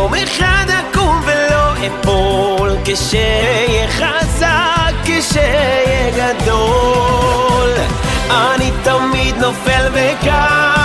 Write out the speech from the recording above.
יום אחד אקום ולא אפול, כשאהיה חזק, כשאהיה גדול. אני תמיד נופל וקם,